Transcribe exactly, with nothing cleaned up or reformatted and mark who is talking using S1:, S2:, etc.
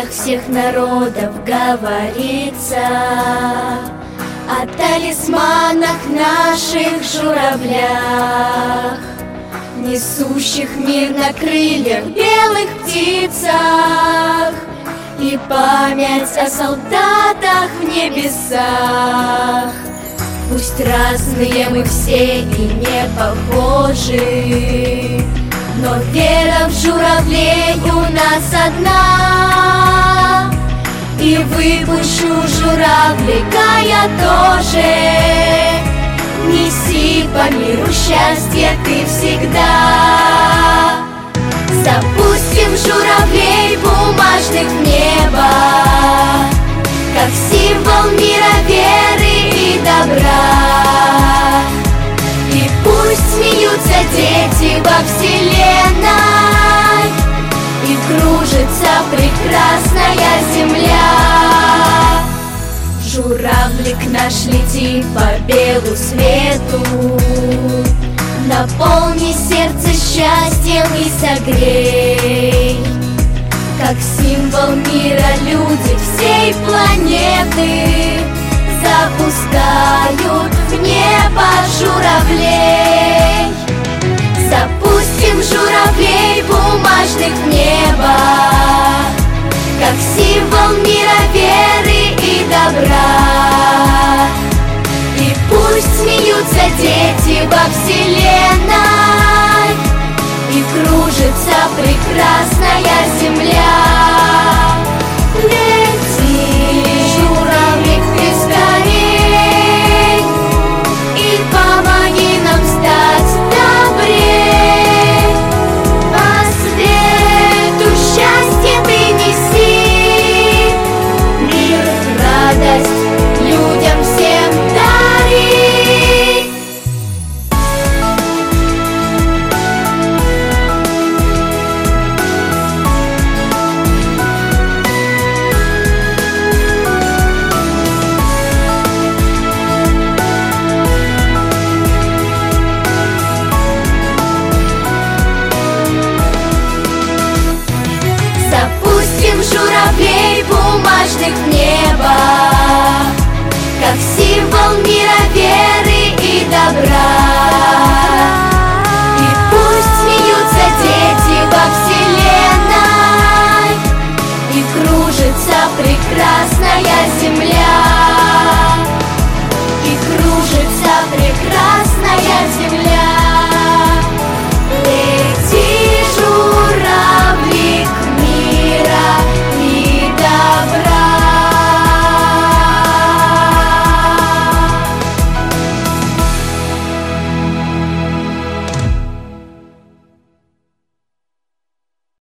S1: всех народов говорится о талисманах наших журавлях, несущих мир на крыльях белых птицах, и память о солдатах в небесах. Пусть разные мы все и не похожи, но вера в журавлей у нас одна. И выпущу журавлика я тоже. Неси по миру счастье ты всегда. Запустим журавлей бумажных в небо, как символ мира, веры и добра. И пусть смеются дети во вселенной, и кружится прекрасная земля. Журавлик наш, лети по белу свету, наполни сердце счастьем и согрей. Как символ мира люди всей планеты запускают в небо журавлей. Запустим журавлей бумажных в небо, как символ мира, веры и добра. И пусть смеются дети во вселенной, и кружится прекрасная земля.